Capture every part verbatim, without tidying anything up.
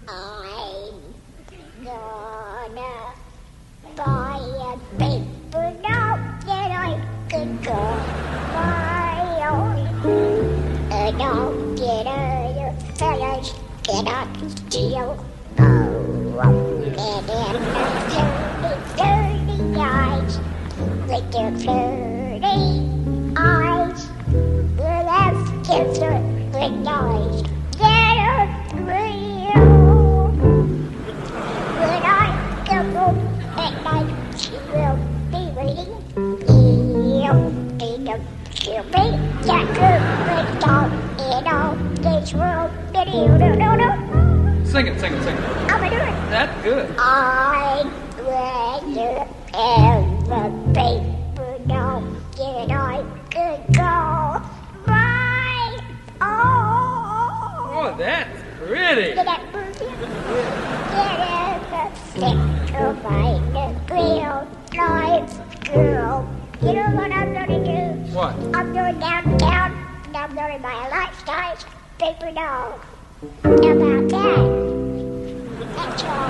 I'm gonna buy a paper doll that I could call my own. A doll that other fellas cannot steal. Oh, and then the dirty, dirty eyes with their flirty eyes will have cancer with noise that are real. When I come home at night, she will be waiting. He'll be the she'll be that good doll in all this world. No, no, no, no. Sing it, sing it, sing it. I'm gonna do it. That's good. I'd rather have a paper doll than I could call my own. Oh, that's pretty. Get that pretty? Get a little find a real nice girl. You know what I'm gonna do? What? I'm going downtown and I'm gonna buy a life-size paper doll. How about that? That's all.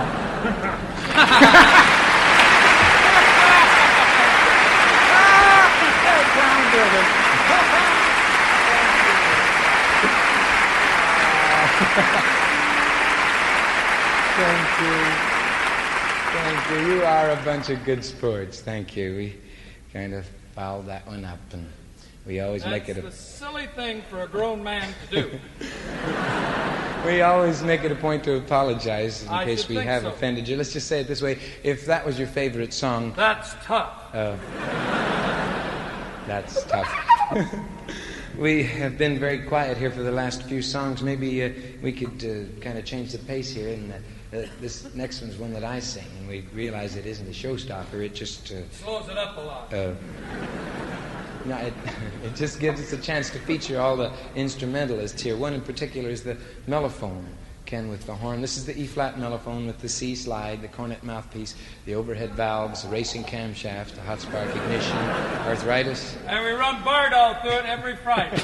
Thank you. Thank you. You are a bunch of good sports. Thank you. We kind of fouled that one up, and we always That's make it a... the silly thing for a grown man to do. We always make it a point to apologize in I case should we think have so. offended you. Let's just say it this way. If that was your favorite song... That's tough. Uh, that's tough. We have been very quiet here for the last few songs. Maybe uh, we could uh, kind of change the pace here. And uh, uh, this next one's one that I sing, and we realize it isn't a showstopper. It just uh, Slows it up a lot. uh, no, it, it just gives us a chance to feature all the instrumentalists here. One in particular is the mellophone, Ken with the horn. This is the E-flat mellophone with the C slide, the cornet mouthpiece, the overhead valves, the racing camshaft, the hot spark ignition, arthritis. And we run Bardol through it every Friday.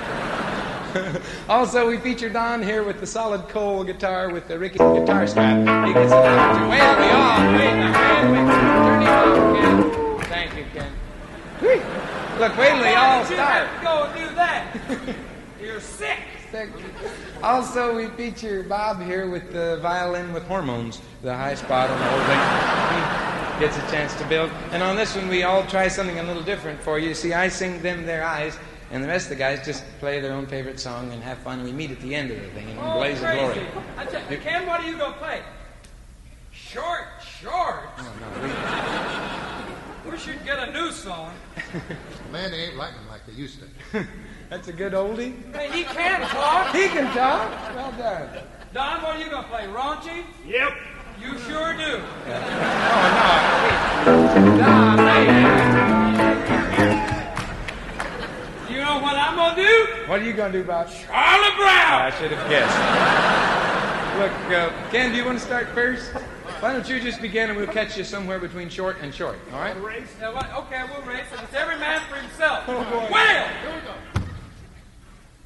Also, we feature Don here with the solid coal guitar with the Ricky guitar strap. He gets it out to wait, we all wait a hand. Wait, turn him off, Ken. Thank you, Ken. Whee! Look, wait till they Why all did you start. have to go and do that? You're sick. Also, we feature Bob here with the violin with hormones, the high spot on the whole thing. He gets a chance to build. And on this one, we all try something a little different for you. See, I sing them their eyes, and the rest of the guys just play their own favorite song and have fun. And we meet at the end of the thing in Oh, blaze of crazy. glory. I tell you, Ken, what are you going to play? Short, short. Oh, no, we, We should get a new song. Man, they ain't like them like they used to. that's a good oldie. Hey, he can talk. He can talk. Well done. Don, what are you going to play? Raunchy? Yep. You sure do. Oh, no. Don, hey. You know what I'm going to do? What are you going to do, Bob? Charlie Brown. I should have guessed. Look, uh, Ken, do you want to start first? Why don't you just begin and we'll catch you somewhere between short and short, all right? Yeah, what- okay, we'll race it. It's every man for himself. Oh, boy. Well, Here we go.